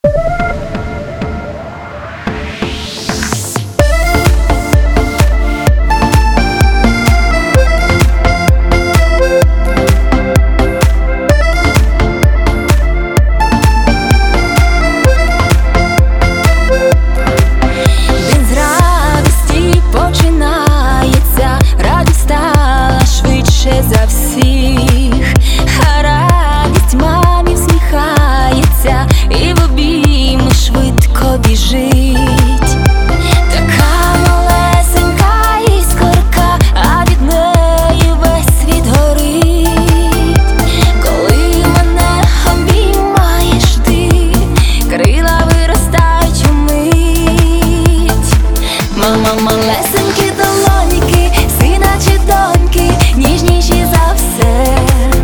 Малесенькі долоніки, сина чи доньки, ніжніші за все.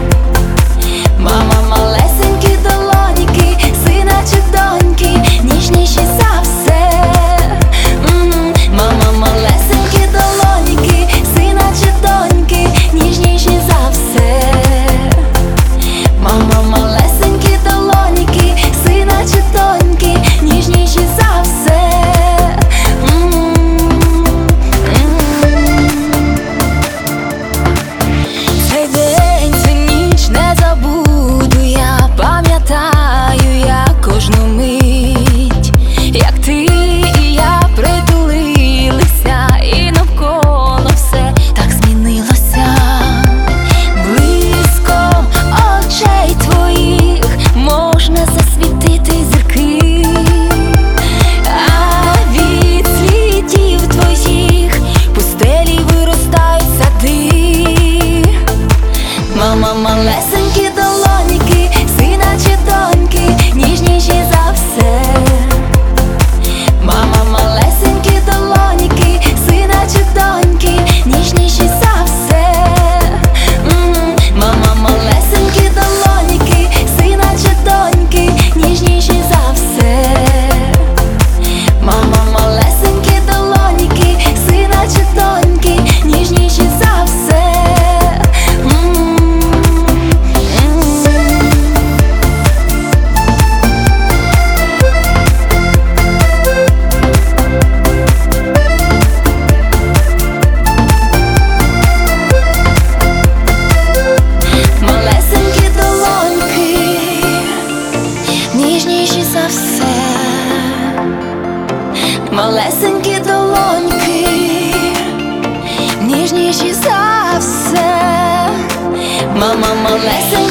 Мама, малесенькі долоніки, сина чи доньки, ніжніші за все. Мама, малесенькі долоніки, сина чи доньки, ніжніші за все. Мама, малесенькі долоніки, сина чи доньки, ніжніші за все. Мама, малесенькі долоніки, сина чи доньки, ніжніші за все. Мама, малесенькі долоніки, сина чи доньки, ніжніші за все. Мама, малесенькі долоніки, сина чи доньки, ніжніші за все. Мама, малесенькі долоніки, сина чи доньки, ніжніші за все. Ніжніші за все, малесенькі долоньки, ніжніші за все. Мама, малесенькі